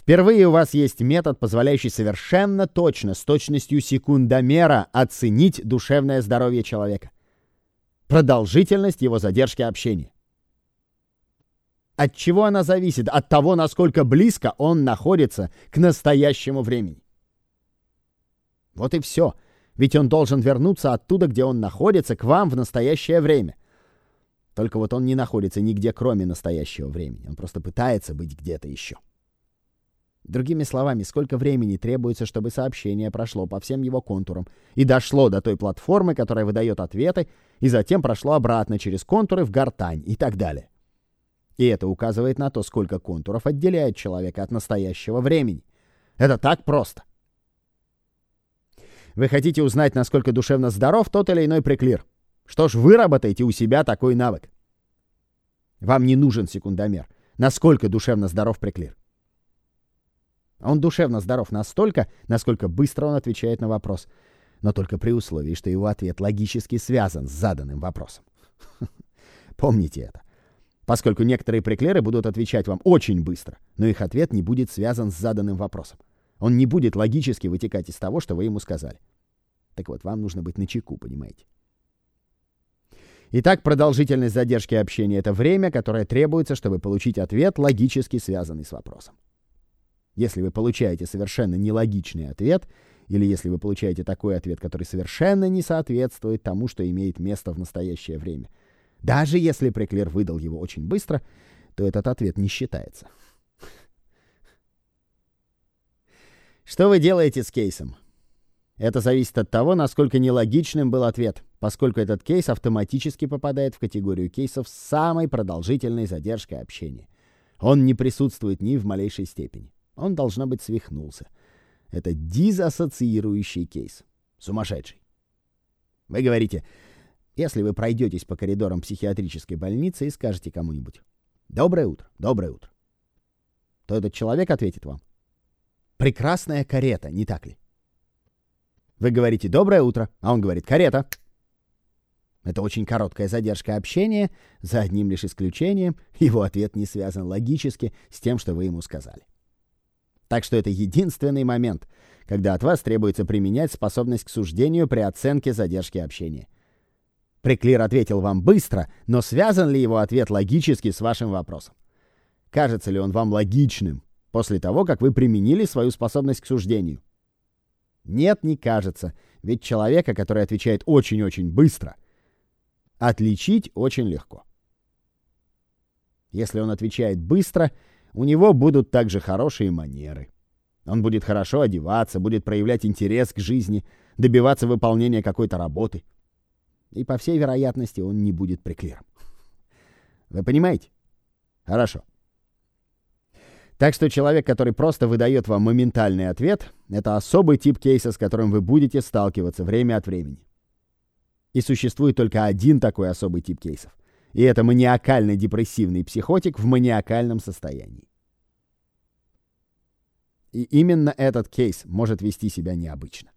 Впервые у вас есть метод, позволяющий совершенно точно, с точностью секундомера, оценить душевное здоровье человека. Продолжительность его задержки общения. От чего она зависит? От того, насколько близко он находится к настоящему времени. Вот и все. Ведь он должен вернуться оттуда, где он находится, к вам в настоящее время. Только вот он не находится нигде, кроме настоящего времени. Он просто пытается быть где-то еще. Другими словами, сколько времени требуется, чтобы сообщение прошло по всем его контурам и дошло до той платформы, которая выдает ответы, и затем прошло обратно через контуры в гортань и так далее. И это указывает на то, сколько контуров отделяет человека от настоящего времени. Это так просто. Вы хотите узнать, насколько душевно здоров тот или иной преклир? Что ж, выработайте у себя такой навык. Вам не нужен секундомер. Насколько душевно здоров преклир? Он душевно здоров настолько, насколько быстро он отвечает на вопрос. Но только при условии, что его ответ логически связан с заданным вопросом. Помните это. Поскольку некоторые преклеры будут отвечать вам очень быстро, но их ответ не будет связан с заданным вопросом. Он не будет логически вытекать из того, что вы ему сказали. Так вот, вам нужно быть начеку, понимаете? Итак, продолжительность задержки общения — это время, которое требуется, чтобы получить ответ, логически связанный с вопросом. Если вы получаете совершенно нелогичный ответ, или если вы получаете такой ответ, который совершенно не соответствует тому, что имеет место в настоящее время, даже если преклер выдал его очень быстро, то этот ответ не считается. Что вы делаете с кейсом? Это зависит от того, насколько нелогичным был ответ, поскольку этот кейс автоматически попадает в категорию кейсов с самой продолжительной задержкой общения. Он не присутствует ни в малейшей степени. Он, должно быть, свихнулся. Это дизассоциирующий кейс. Сумасшедший. Вы говорите, если вы пройдетесь по коридорам психиатрической больницы и скажете кому-нибудь «Доброе утро, доброе утро», то этот человек ответит вам «Прекрасная карета, не так ли?» Вы говорите «Доброе утро», а он говорит «Карета». Это очень короткая задержка общения, за одним лишь исключением. Его ответ не связан логически с тем, что вы ему сказали. Так что это единственный момент, когда от вас требуется применять способность к суждению при оценке задержки общения. Преклир ответил вам быстро, но связан ли его ответ логически с вашим вопросом? Кажется ли он вам логичным после того, как вы применили свою способность к суждению? Нет, не кажется, ведь человека, который отвечает очень-очень быстро, отличить очень легко. Если он отвечает быстро, у него будут также хорошие манеры. Он будет хорошо одеваться, будет проявлять интерес к жизни, добиваться выполнения какой-то работы. И, по всей вероятности, он не будет преклиром. Вы понимаете? Хорошо. Так что человек, который просто выдает вам моментальный ответ, это особый тип кейса, с которым вы будете сталкиваться время от времени. И существует только один такой особый тип кейсов. И это маниакально-депрессивный психотик в маниакальном состоянии. И именно этот кейс может вести себя необычно.